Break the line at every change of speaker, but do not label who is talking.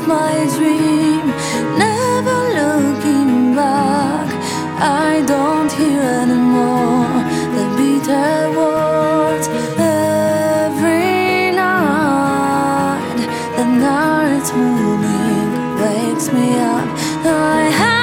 my dream, never looking back. I don't hear anymore the bitter words. Every night, the night's moaning wakes me up. I